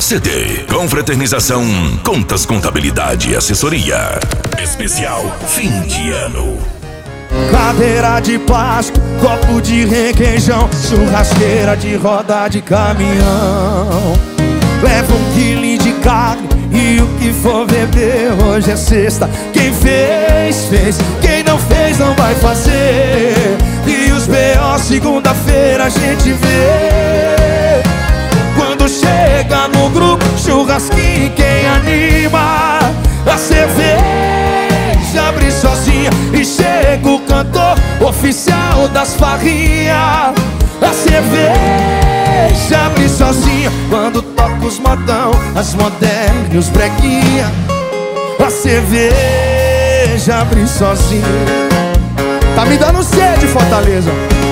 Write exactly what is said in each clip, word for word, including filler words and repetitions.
C D, confraternização, contas, contabilidade e assessoria. Especial fim de ano. Cadeira de plástico, copo de requeijão, churrasqueira de roda de caminhão. Leva um quilo de carne e o que for beber. Hoje é sexta, quem fez, fez. Quem não fez, não vai fazer. E os B O segunda-feira a gente vê. Quando chega no grupo, churrasquinho, quem anima? A cerveja abre sozinha e chega o cantor oficial das farrinhas. A cerveja abre sozinha quando toca os modão, as modernas e os brequinha. A cerveja abre sozinha. Tá me dando sede, Fortaleza.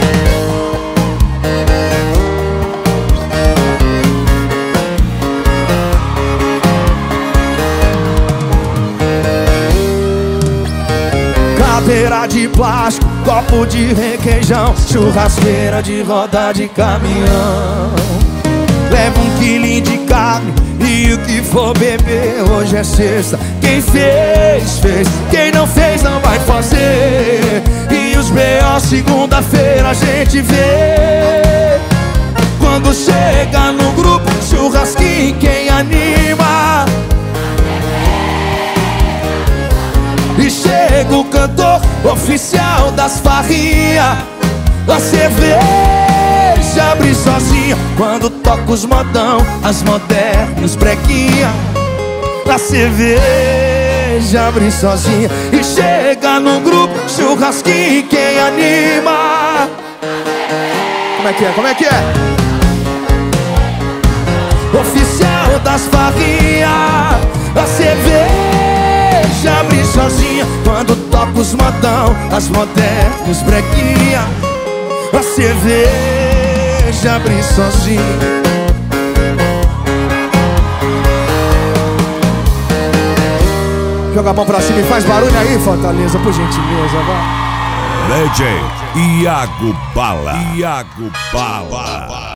Cadeira de plástico, copo de requeijão, churrasqueira de roda de caminhão. Leva um quilo de carne e o que for beber. Hoje é sexta, quem fez, fez. Quem não fez, não vai fazer. E os B O segunda-feira a gente vê. Quando chega no grupo, churrasquinho, quem anima? E chega o cantor oficial das farrinhas. A cerveja abre sozinha quando toca os modão, as modernas, os brequinha. A cerveja abre sozinha e chega no grupo, churrasquinho, quem anima? Como é que é? Como é que é? Oficial das farrinhas. A cerveja abre sozinha quando toca os modão, as modernas, os brequinha. A cerveja abre sozinha. Joga a mão pra cima e faz barulho aí, Fortaleza, por gentileza, vai. Legend Iago Bala. Iago Bala.